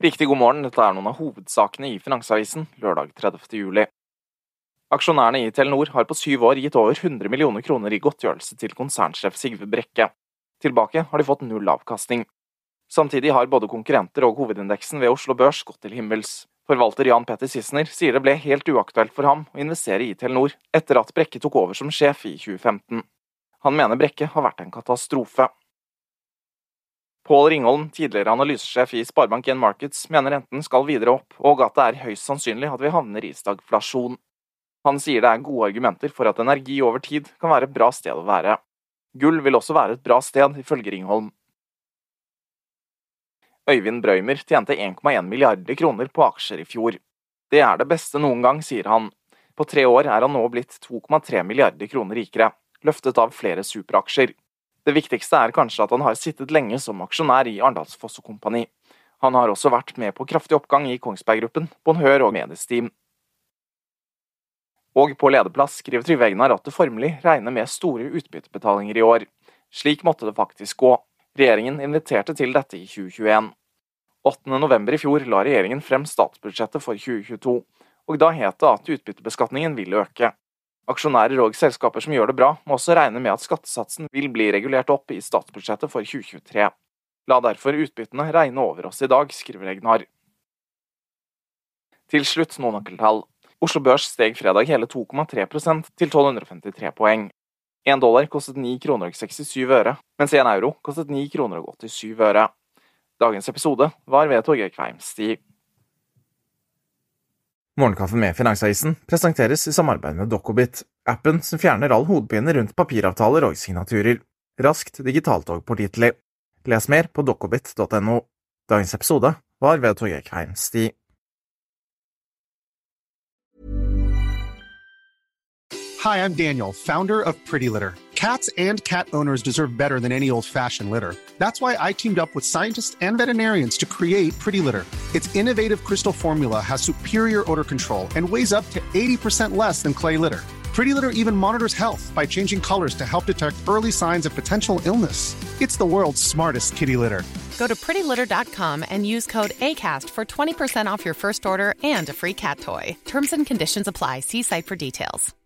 Riktig god morgen, dette noen av hovedsakene i Finansavisen, lørdag 30. juli. Aksjonærene i Telenor har på 7 år gitt over 100 millioner kroner i godtgjørelse til konsernsjef Sigve Brekke. Tilbake har de fått null avkastning. Samtidig har både konkurrenter og hovedindeksen ved Oslo Børs gått til himmels. Forvalter Jan Petter Sissener sier det ble helt uaktuelt for ham å investere i Telenor etter at Brekke tok over som sjef i 2015. Han mener Brekke har vært en katastrofe. Pål Ringholm, tidligere analysesjef i Sparebank1 Markets, mener renten skal videre opp, og at det høyst sannsynlig at vi havner i stagflasjon. Han sier det gode argumenter for at energi over tid kan være et bra sted å være. Gull vil også være et bra sted, ifølge Ringholm. Øyvind Brøymer tjente 1,1 milliarder kroner på aksjer i fjor. Det det beste noen gang, sier han. På 3 år han nå blitt 2,3 milliarder kroner rikere, løftet av flere superaksjer. Det viktigste kanskje at han har sittet lenge som aksjonær i Arendals-Foss & Kompani. Han har også vært med på kraftig oppgang i Kongsberg-gruppen, Bonheur og Mediesteam. Og på lederplass skriver Trygve Hegnar at det formelig regner med store utbyttebetalinger i år. Slik måtte det faktisk gå. Regjeringen inviterte til dette i 2021. 8. november i fjor la regjeringen frem statsbudsjettet for 2022, og da het det at utbyttebeskatningen vil øke. Aksjonærer og selskaper som gjør det bra, må også regne med at skattesatsen vil bli regulert opp i statsbudsjettet for 2023. La derfor utbyttene regne over oss i dag, skriver Hegnar. Til slutt noen nøkkeltall. Oslo Børs steg fredag hele 2,3% til 1253 poeng. $1 kostet 9,67 kroner, mens €1 kostet 9,87 kroner. Dagens episode var ved Torgeir Kveimstig. Morgenkaffen med Finansavisen presenteres i samarbeid med Dokobit, appen som fjerner all hodepine rundt papiravtaler og signaturer. Raskt, digitalt og pålitelig. Les mer på dokobit.no. Dagens episode var ved Torgeir Kveimstig. Hi, I'm Daniel, founder of Pretty Litter. Cats and cat owners deserve better than any old-fashioned litter. That's why I teamed up with scientists and veterinarians to create Pretty Litter. Its innovative crystal formula has superior odor control and weighs up to 80% less than clay litter. Pretty Litter even monitors health by changing colors to help detect early signs of potential illness. It's the world's smartest kitty litter. Go to prettylitter.com and use code ACAST for 20% off your first order and a free cat toy. Terms and conditions apply. See site for details.